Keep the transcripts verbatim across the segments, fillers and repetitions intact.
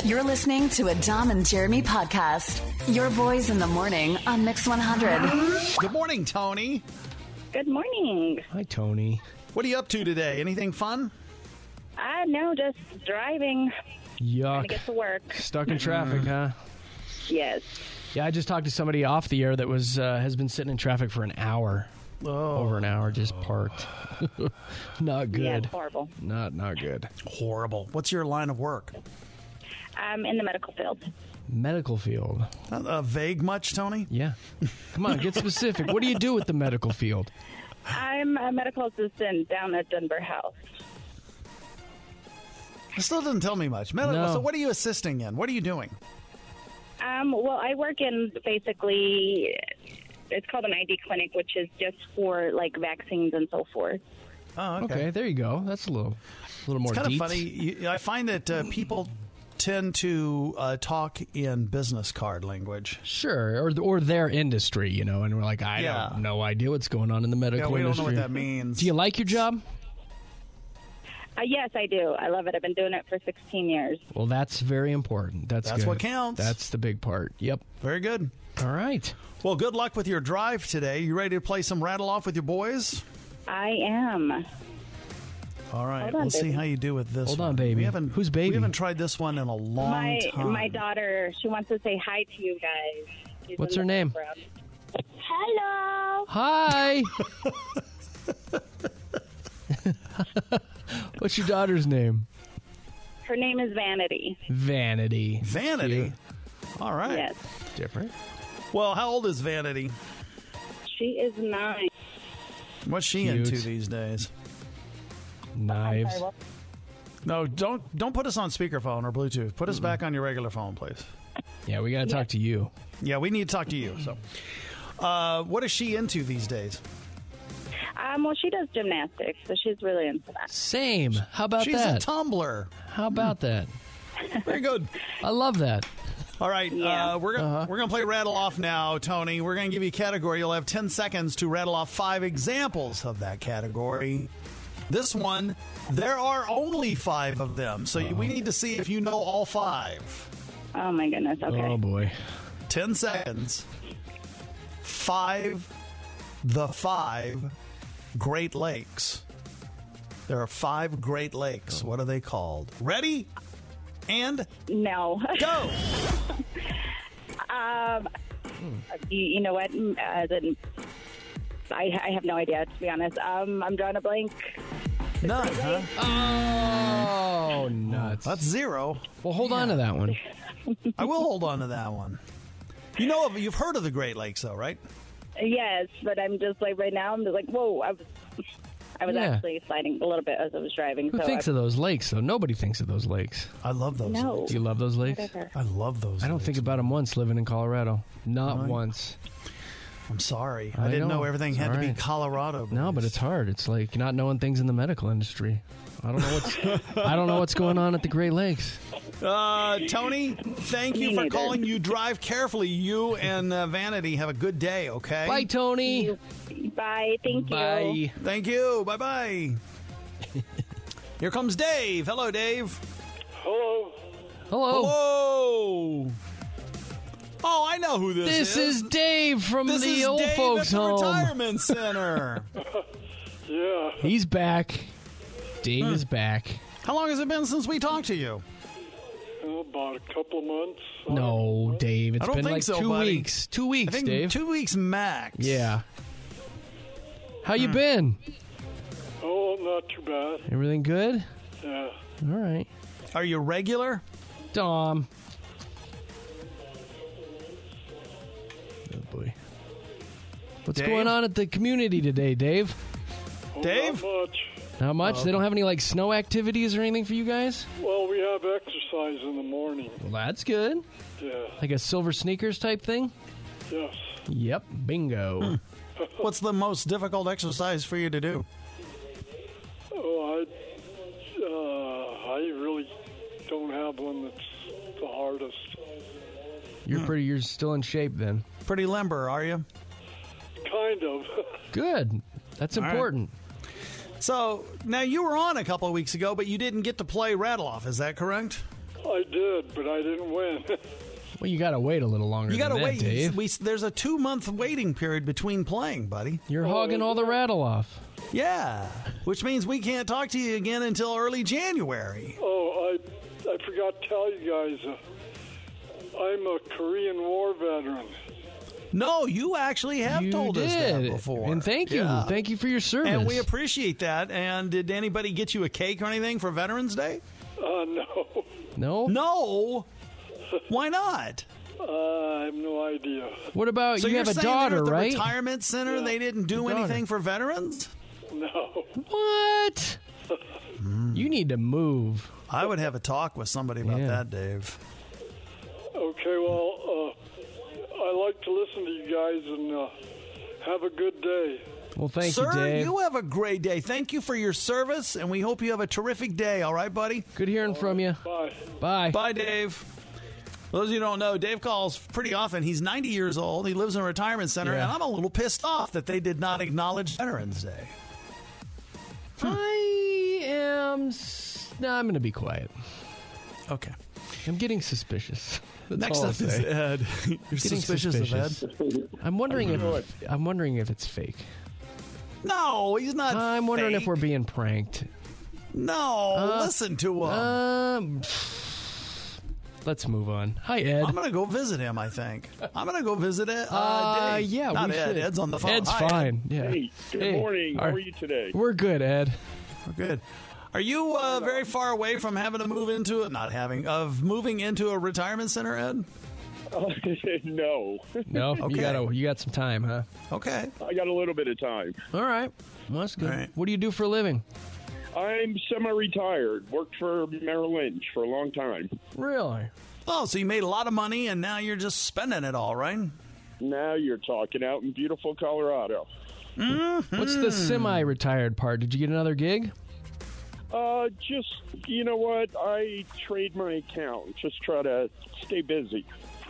You're listening to a Dom and Jeremy podcast. Your boys in the morning on Mix one hundred. Good morning, Tony. Good morning. Hi, Tony. What are you up to today? Anything fun? Uh, no, just driving. Yuck. Trying to get to work. Stuck in traffic, huh? Yes. Yeah, I just talked to somebody off the air that was uh, has been sitting in traffic for an hour. Oh. Over an hour, just parked. Not good. Yeah, it's horrible. Not not good. Horrible. What's your line of work? I'm in the medical field. Medical field. Uh, uh, vague much, Tony? Yeah. Come on, get specific. What do you do with the medical field? I'm a medical assistant down at Denver House. It still doesn't tell me much. Medical. No. So what are you assisting in? What are you doing? Um, well, I work in basically, it's called an I D clinic, which is just for like vaccines and so forth. Oh, okay. Okay, there you go. That's a little, a little more It's kind of deets. funny. You, I find that uh, people tend to uh, talk in business card language. Sure, or or their industry, you know, and we're like, I Yeah. have no idea what's going on in the medical Yeah, we don't industry. know what that means. Do you like your job? Uh, yes, I do. I love it. I've been doing it for sixteen years. Well, that's very important. That's That's good. what counts. That's the big part. Yep. Very good. All right. Well, good luck with your drive today. You ready to play some rattle off with your boys? I am. All right, Hold on, we'll see baby. how you do with this Hold one. on, baby. We haven't, Who's baby? We haven't tried this one in a long My time. my daughter, she wants to say hi to you guys. She's What's in her the name? background. Hello. Hi. What's your daughter's name? Her name is Vanity. Vanity. Vanity? All right. Yes. Different. Well, how old is Vanity? She is nine. What's she Cute. into these days? Knives. Sorry, what? No, don't don't put us on speakerphone or Bluetooth. Put us Mm-mm. back on your regular phone, please. Yeah, we got to talk to you. Yeah, we need to talk to you. So, uh, what is she into these days? Um, well, she does gymnastics, so she's really into that. Same. How about She's that? a tumbler. How about that? Very good. I love that. All right, Yeah. uh, we're gonna Uh-huh. we're gonna play rattle off now, Tony. We're gonna give you a category. You'll have ten seconds to rattle off five examples of that category. This one, there are only five of them, so we need to see if you know all five. Oh, my goodness. Okay. Oh, boy. Ten seconds. Five, the five Great Lakes. There are five Great Lakes. What are they called? Ready? And No. go. um, you, you know what? Uh, then I, I have no idea, to be honest. Um, I'm drawing a blank. None, huh? Oh, nuts. That's zero. Well, hold on to that one. I will hold on to that one. You know, of- you've heard of the Great Lakes, though, right? Yes, but I'm just like, right now, I'm just like, whoa. I was, I was Yeah. actually sliding a little bit as I was driving. Who so thinks I, of those lakes, though? Nobody thinks of those lakes. I love those. No. lakes. Do you love those lakes? Whatever. I love those. I don't lakes. think about them once living in Colorado. Not Really? once. I'm sorry. I, I didn't know, know. everything It's had all to be right. Colorado. No, but it's hard. It's like not knowing things in the medical industry. I don't know what's I don't know what's going on at the Great Lakes. Uh, Tony, thank you Me for neither. calling. You drive carefully. You and uh, Vanity have a good day, okay? Bye, Tony. Bye. Thank you. Bye. Thank you. Bye-bye. Here comes Dave. Hello, Dave. Hello. Hello. Hello. Oh, I know who this, This is Dave from This the is old Dave folks at the home. retirement center. Yeah. He's back. Dave is back. How long has it been since we talked to you? Oh, about a couple of months. No, Dave. It's I don't been think like so, two buddy. weeks. Two I weeks, think Dave. two weeks max. Yeah. How Hmm. you been? Oh, not too bad. Everything good? Yeah. All right. Are you regular? Dom. Oh boy. What's Dave? going on at the community today, Dave? Oh, Dave? Not much. Not much. Oh, They don't have any like snow activities or anything for you guys? Well, we have exercise in the morning. Well, that's good. Yeah. Like a silver sneakers type thing? Yes. Yep. Bingo. What's the most difficult exercise for you to do? Oh, I, uh, I really don't have one that's the hardest. You're pretty. You're still in shape then. Pretty limber, are you? Kind of. Good. That's All right. important. So, now you were on a couple of weeks ago, but you didn't get to play Rattle Off. Is that correct? I did, but I didn't win. Well, you got to wait a little longer. You got to than that, wait. Dave. We, there's a two-month waiting period between playing, buddy. You're hogging all the rattle off. Yeah, which means we can't talk to you again until early January. Oh, I I forgot to tell you guys, uh, I'm a Korean War veteran. No, you actually have You told did. us that before. And thank you. Yeah. Thank you for your service. And we appreciate that. And did anybody get you a cake or anything for Veterans Day? Uh, no. No? No. Why not? Uh, I have no idea. What about So you you're have a saying daughter, they're at the right? retirement center, Yeah. they didn't do Daughter. anything for veterans? No. What? You need to move. I would have a talk with somebody about Yeah. that, Dave. Okay, well, uh, I like to listen to you guys, and uh, have a good day. Well, thank Sir, you, Dave. you have a great day. Thank you for your service, and we hope you have a terrific day. All right, buddy? Good hearing from you. Bye. Bye. Bye, Dave. For those of you who don't know, Dave calls pretty often. He's ninety years old. He lives in a retirement center, Yeah. and I'm a little pissed off that they did not acknowledge Veterans Day. I am. S- no, I'm going to be quiet. Okay. I'm getting suspicious. That's Next all I'll up is say. Ed. You're Getting suspicious, suspicious. of Ed? I'm wondering if I'm wondering if it's fake. No, he's not. I'm wondering fake. if we're being pranked. No, Uh, listen to him. Um, let's move on. Hi, Ed. I'm gonna go visit him. I think I'm gonna go visit it. Uh, Uh, Dave. yeah, not we Ed. should. Ed's on the phone. Ed's Hi, Ed. fine. Yeah. Hey, good Hey, morning. How are- are you today? We're good, Ed. We're good. Are you uh, very far away from having to move into it? Not having of moving into a retirement center, Ed? Uh, no, No, Okay. you got a, you got some time, huh? Okay. I got a little bit of time. All right. Well, that's good. All right. What do you do for a living? I'm semi-retired. Worked for Merrill Lynch for a long time. Really? Oh, so you made a lot of money, and now you're just spending it all, right? Now you're talking out in beautiful Colorado. What's the semi-retired part? Did you get another gig? Uh, just, you know what? I trade my account. Just try to stay busy.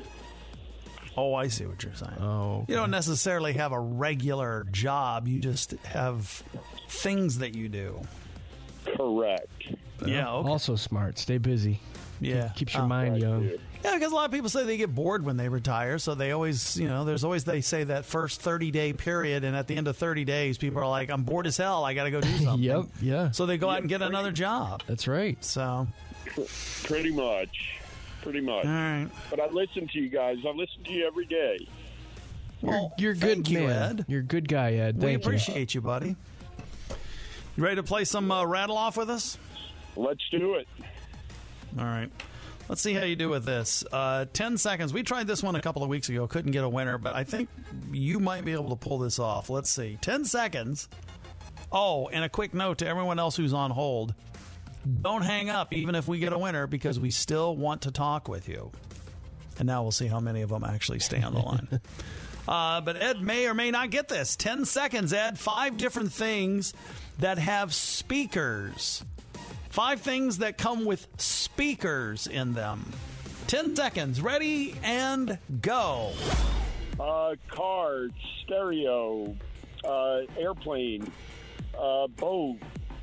Oh, I see what you're saying. Oh, You don't necessarily have a regular job. You just have things that you do. Correct. Yeah. Okay. Also smart. Stay busy. Yeah. Keeps your Uh, mind young. Yeah, because a lot of people say they get bored when they retire, so they always, you know, there's always, they say that first thirty-day period, and at the end of thirty days, people are like, I'm bored as hell, I got to go do something. Yep. Yeah. So they go out and get another job. That's right. So, Pretty much. Pretty much. all right. But I listen to you guys. I listen to you every day. Well, You're good, thank you, man. Ed. You're a good guy, Ed. We Thank you. appreciate you, buddy. You ready to play some uh, rattle off with us? Let's do it. All right. Let's see how you do with this. Uh, ten seconds. We tried this one a couple of weeks ago. Couldn't get a winner, but I think you might be able to pull this off. Let's see. ten seconds. Oh, and a quick note to everyone else who's on hold. Don't hang up even if we get a winner because we still want to talk with you. And now we'll see how many of them actually stay on the line. Uh, but Ed may or may not get this. ten seconds, Ed. Five different things that have speakers. Five things that come with speakers in them. Ten seconds. Ready and go. Uh, car, stereo, uh, airplane, uh, boat,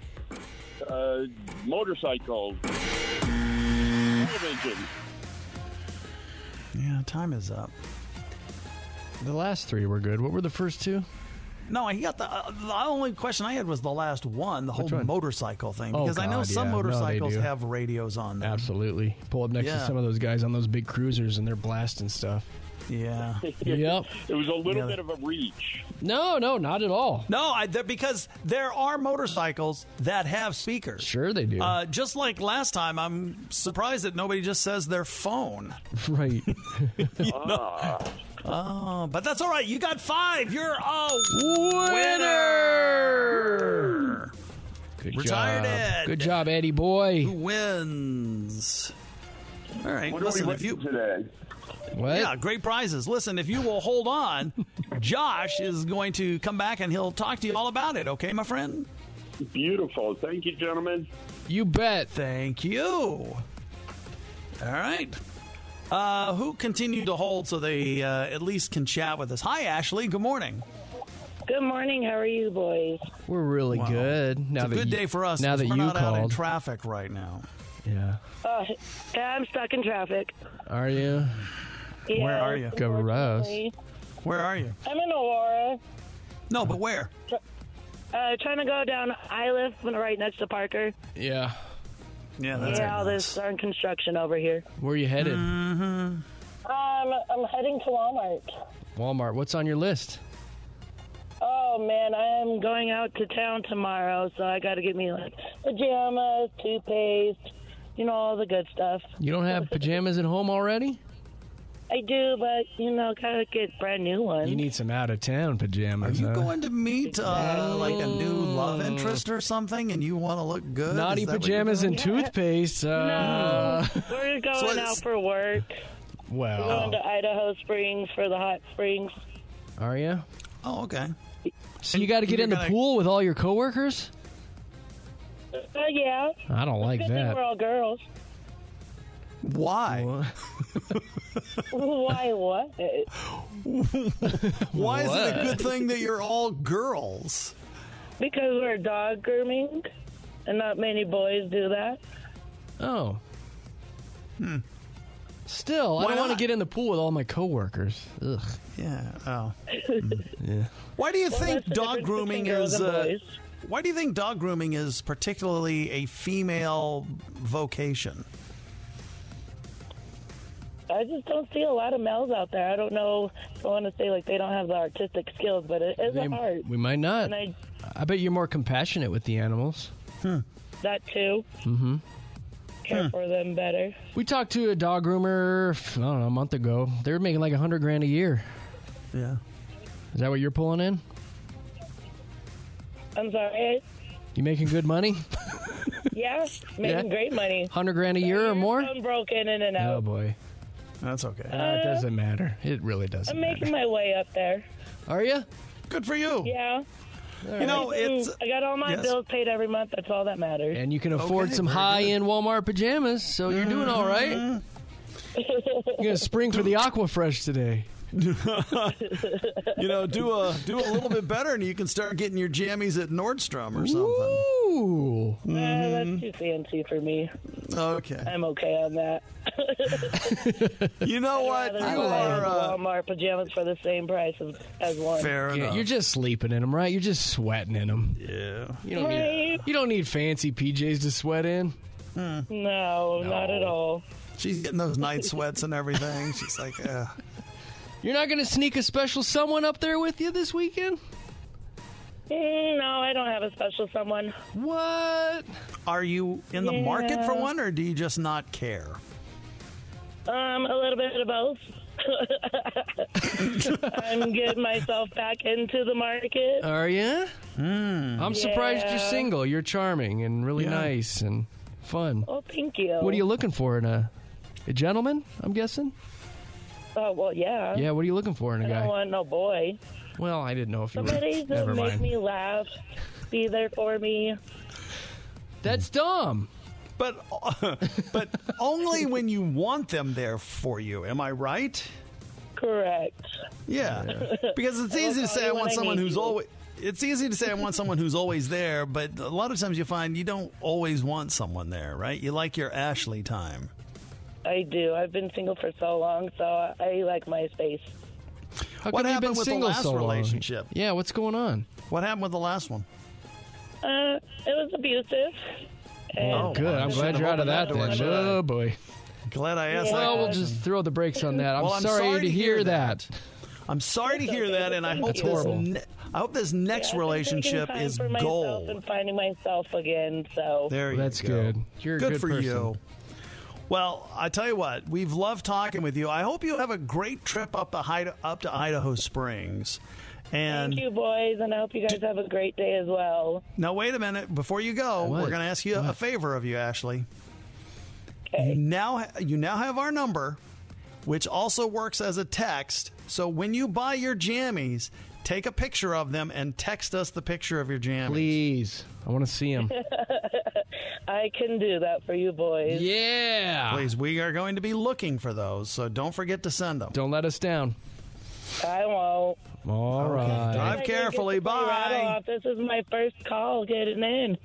uh, motorcycle, television. Yeah, time is up. The last three were good. What were the first two? No, I got the, uh, the only question I had was the last one, the whole Which one? motorcycle thing. Oh, Because I know God, some yeah. No, they motorcycles do. have radios on them. Absolutely. Pull up next Yeah. to some of those guys on those big cruisers and they're blasting stuff. Yeah. Yep. It was a little Yeah. bit of a reach. No, no, not at all. No, I, they're- because there are motorcycles that have speakers. Sure they do. Uh, just like last time, I'm surprised that nobody just says their phone. right. Oh, but that's all right. You got five. You're a Winner! Good Retired job. Ed. Good job, Eddie boy. Who wins? All right. What Listen, are we if you winning today? What? yeah, great prizes. Listen, if you will hold on, Josh is going to come back and he'll talk to you all about it. Okay, my friend. Beautiful. Thank you, gentlemen. You bet. Thank you. All right. Uh, who continued to hold so they uh, at least can chat with us? Hi, Ashley. Good morning. Good morning. How are you, boys? We're really Wow. good. Now It's a that good you, day for us. Now 'cause that we're you not out in called. traffic right now. Yeah. Uh, yeah, I'm stuck in traffic. Are you? Yeah, Where are you? Gross. unfortunately. Where are you? I'm in Aurora. No, but where? Uh, trying to go down. I live right next to Parker. Yeah. Yeah, that's Yeah, all this darn construction over here. Where are you headed? Um, I'm heading to Walmart. Walmart. What's on your list? Oh man, I am going out to town tomorrow, so I got to get me like pajamas, toothpaste, you know, all the good stuff. You don't have pajamas at home already? I do, but you know, gotta get brand new ones. You need some out-of-town Are pajamas, you huh? going to meet uh, like a new love interest or something, and you want to look good? Naughty Is that what pajamas you're and doing? toothpaste. Uh, No, we're going So out it's- for work. We're going Well, to Idaho Springs for the hot springs. are you? doing? Oh, okay. So you got to get You're in the gonna- pool with all your coworkers? Uh, yeah. I don't like Good thing that. we're all girls. Why? Why what? Why is it a What? good thing that you're all girls? Because we're dog grooming, and not many boys do that. Oh. Hmm. Still, I Why don't want to not? get in the pool with all my coworkers. Ugh. Yeah. Oh. Yeah. Why do you Well, think that's the dog difference grooming between girls is? and Uh, boys. why do you think dog grooming is particularly a female vocation? I just don't see a lot of males out there. I don't know if I want to say like they don't have the artistic skills, but it is They- a art. we might not. And I I bet you're more compassionate with the animals. that too. Mm-hmm. Care for them better. We talked to a dog groomer, I don't know, a month ago. They were making like a hundred grand a year. Yeah. Is that what you're pulling in? I'm sorry. You making good money? Yeah, making Yeah. great money. Hundred grand a year or Your more? phone broken in and Oh out. boy, That's okay. uh, it doesn't matter. It really doesn't I'm making matter. my way up there. Are you? Good for you. Yeah. You know, it's I got all my Yes. bills paid every month. That's all that matters. And you can afford Okay, some very high-end Walmart pajamas, so you're doing all right. You're gonna spring for the Aquafresh today. you know, do a do a little bit better, and you can start getting your jammies at Nordstrom or something. Ooh. Uh, that's too fancy for me. Okay. I'm okay on that. You know what? Rather You buy are uh, Walmart pajamas for the same price as, as one. fair Yeah, enough. you're just sleeping in them, right? You're just sweating in them. yeah. You don't need Right. you don't need fancy P Js to sweat in. No, not at all. She's getting those night sweats and everything. She's like, uh, You're not going to sneak a special someone up there with you this weekend? Mm, no, I don't have a special someone. What? are you in the market for Yeah. one, or do you just not care? Um, a little bit of both. I'm getting myself back into the market. Are you? I'm surprised you're Yeah. single. You're charming and really Yeah. nice and fun. Oh, thank you. What are you looking for in a a gentleman? I'm guessing. Oh, well, yeah. Yeah. What are you looking for in a I don't guy? want no boy. Well, I didn't know if you were. Somebody to Never make mind. me laugh, be there for me. That's dumb. But but only when you want them there for you. Am I right? Correct. Yeah. Because it's easy to call say you I when want I someone need who's you. always. It's easy to say I want someone who's always there, but a lot of times you find you don't always want someone there, right? You like your Ashley time. I do. I've been single for so long, so I like my space. How What come you've happened been with the single last so long? relationship? Yeah. What's going on? What happened with the last one? Uh, it was abusive. And Oh, good. I'm I glad should've you're out of opened that that door, then. shouldn't I? Oh boy. Glad I asked Yeah. that. Well, we'll question. just throw the brakes on that. I'm, Well, I'm sorry, sorry to to hear hear that. I'm sorry to hear okay. that, and I hope That's this. horrible. Ne- I hope this next I've been relationship taking time is for myself gold. and finding myself again. So There you That's go. good. You're a good, good for person. you. Well, I tell you what, we've loved talking with you. I hope you have a great trip up the Hida- up to Idaho Springs. And thank you, boys, and I hope you guys have a great day as well. now, wait a minute. Before you go, What? we're going to ask you a What? favor of you, Ashley. You Okay. now, ha- you now have our number, which also works as a text. So when you buy your jammies, take a picture of them and text us the picture of your jammies. Please. I want to see him. I can do that for you, boys. Yeah. Please, we are going to be looking for those, so don't forget to send them. Don't let us down. I won't. All right. Drive I gotta get carefully. to play Rattle Bye. Off. This is my first call getting in.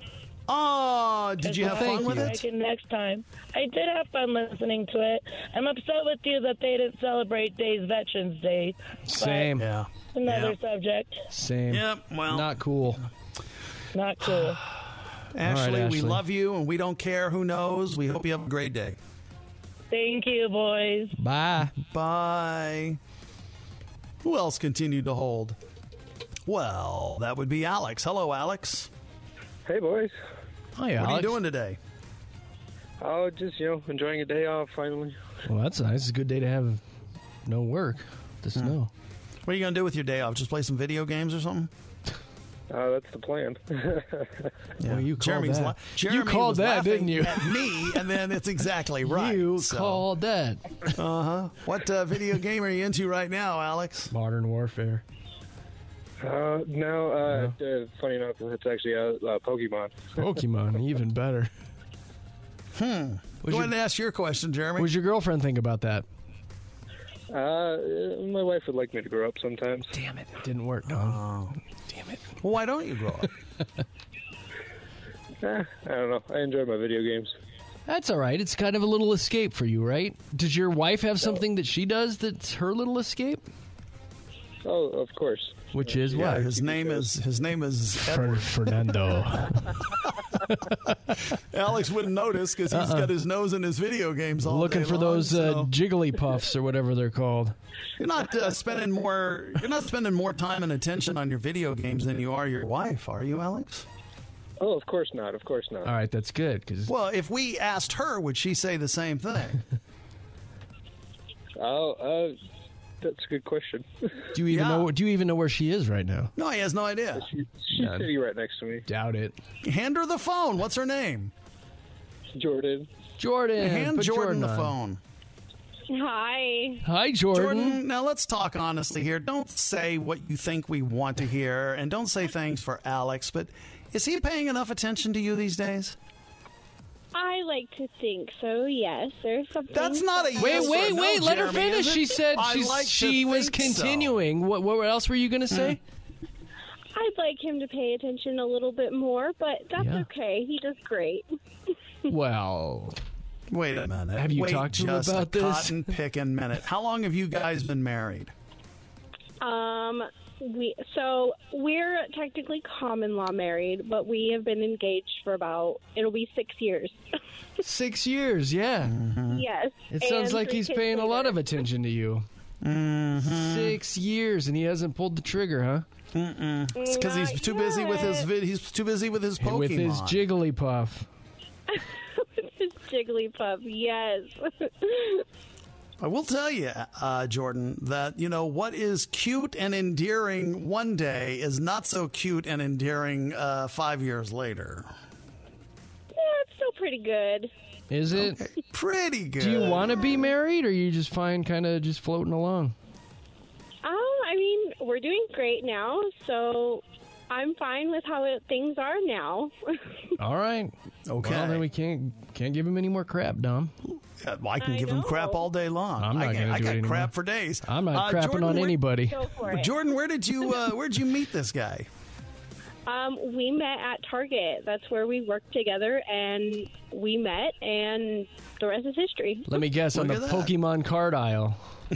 Oh, did you have Thank fun with you. it? Back in next time. I did have fun listening to it. I'm upset with you that they didn't celebrate Day's Veterans Day. Same. Yeah. Another Yeah. subject. Same. Yep. Well, Not cool. Not cool. Ashley, All right, we Ashley. love you, and we don't care who knows. We hope you have a great day. Thank you, boys. Bye. Bye. Who else continued to hold? Well, that would be Alex. Hello, Alex. Hey, boys. Hi, Alex. What are you doing today? Oh, just, you know, enjoying a day off finally. Well, that's nice. It's a good day to have no work. The snow. What are you going to do with your day off? Just play some video games or something? Uh, that's the plan. Yeah. Well, you called Jeremy's that. la- Jeremy You called was that, laughing didn't you? At me, and then it's exactly right. You So, called that. Uh-huh. What uh, video game are you into right now, Alex? Modern Warfare. uh, no, uh, uh, funny enough, it's actually uh, uh, Pokemon. Pokemon, even better. Hmm. Was Go your, ahead and ask your question, Jeremy. what does your girlfriend think about that? Uh, my wife would like me to grow up sometimes. Damn it. It didn't work, Don. Oh. Damn it. Well, why don't you grow up? Eh, I don't know. I enjoy my video games. That's all right. It's kind of a little escape for you, right? Does your wife have something that she does that's her little escape? Oh, of course. Which is Yeah, what? his name is his name is Fer- Edward. Fernando. Alex wouldn't notice because he's got his nose in his video games all Looking day for long, those uh, so- Jigglypuffs or whatever they're called. You're not uh, spending more. You're not spending more time and attention on your video games than you are your wife, are you, Alex? Oh, of course not. Of course not. All right, that's good. Cause Well, if we asked her, would she say the same thing? Oh, uh, that's a good question. do you even Yeah. know? Do you even know where she is right now? No, he has no idea. She, she's None. sitting right next to me. Doubt it. Hand her the phone. What's her name? Jordan. Jordan. Hand put Jordan, Jordan the on. phone. Hi. Hi, Jordan. Jordan, now let's talk honestly here. Don't say what you think we want to hear, and don't say things for Alex, but is he paying enough attention to you these days? I like to think so, yes. There's something. That's not a Wait, yes or wait, no, wait! Let her Jeremy, finish. is it? She said I she's, like to she was think so. continuing. What, what else were you going to say? I'd like him to pay attention a little bit more, but that's Yeah. okay. He does great. Well, Wait a minute. Have you Wait talked to him just about a this? cotton picking minute. How long have you guys been married? Um, we so we're technically common law married, but we have been engaged for about it'll be six years. six years. Yeah. Yes. It sounds And like three he's kids paying a lot later. of attention to you. Mm-hmm. Six years, and he hasn't pulled the trigger, huh? It's because he's Not too busy with his yet. vid- he's too busy with his Pokemon. With his Jigglypuff. His Jigglypuff, yes. I will tell you, uh, Jordan, that you know what is cute and endearing one day is not so cute and endearing uh, five years later. Yeah, it's still pretty good. Is it? Okay, pretty good. Do you want to be married, or you just find kind of just floating along? Oh, I mean, we're doing great now, so I'm fine with how it, things are now. All right. Okay. Well, then we can't can't give him any more crap, Dom. Uh, well, I can I give him know. crap all day long. I'm not I, can- gonna I do got it anymore. crap for days. I'm not Uh, crapping Jordan, on where- anybody. Go for it. Jordan, where did you uh, where did you meet this guy? Um, we met at Target. That's where we worked together, and we met, and the rest is history. Let me guess, on the Look at that. Pokemon card aisle.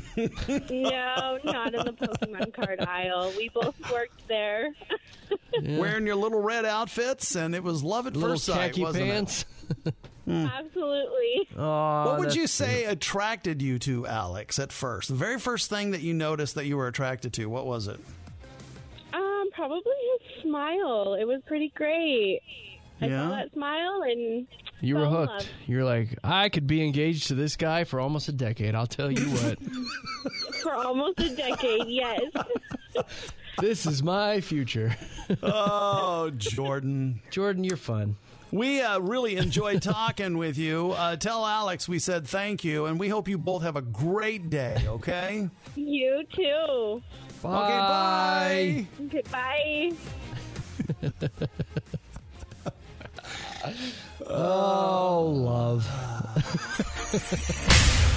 No, not in the Pokemon card aisle. We both worked there. Yeah. Wearing your little red outfits, and it was love at Little first sight, khaki wasn't pants. Absolutely. Oh, What would that's you say attracted you to Alex at first? The very first thing that you noticed that you were attracted to, what was it? Um, probably his smile. It was pretty great. I Yeah? saw that smile, and You were fell in hooked. love. You're like, I could be engaged to this guy for almost a decade. I'll tell you what. For almost a decade, yes. This is my future. Oh, Jordan. Jordan, you're fun. We uh, really enjoyed talking with you. Uh, tell Alex we said thank you, and we hope you both have a great day, okay? You too. Bye. Okay, bye. Goodbye. Oh, love.